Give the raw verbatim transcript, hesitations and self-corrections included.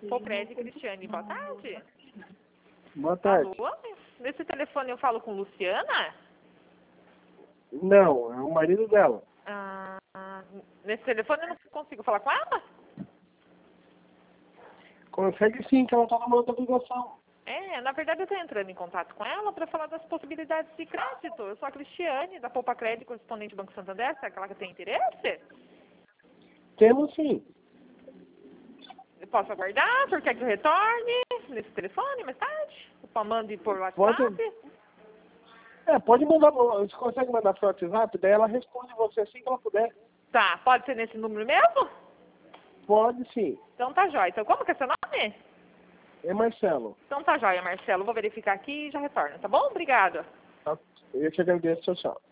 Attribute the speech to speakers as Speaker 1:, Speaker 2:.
Speaker 1: Popred Cristiane, boa tarde.
Speaker 2: Boa tarde.
Speaker 1: Alô? Nesse telefone eu falo com Luciana?
Speaker 2: Não, é o marido dela.
Speaker 1: Ah, nesse telefone eu não consigo falar com ela?
Speaker 2: Consegue sim, que ela está numa outra ligação.
Speaker 1: É, na verdade eu estou entrando em contato com ela para falar das possibilidades de crédito. Eu sou a Cristiane, da Poupa Crédito, correspondente do Banco Santander. Será aquela que tem interesse?
Speaker 2: Temos sim.
Speaker 1: Eu posso aguardar? O senhor quer que eu retorne nesse telefone mais tarde? Eu mando por WhatsApp?
Speaker 2: Pode, é, pode mandar, você consegue mandar por WhatsApp, daí ela responde você assim que ela puder.
Speaker 1: Tá, pode ser nesse número mesmo?
Speaker 2: Pode sim.
Speaker 1: Então tá jóia. Então como que é seu nome?
Speaker 2: É Marcelo.
Speaker 1: Então tá jóia, Marcelo. Vou verificar aqui e já retorno, tá bom? Obrigada.
Speaker 2: Tá? Eu te agradeço, tchau, tchau.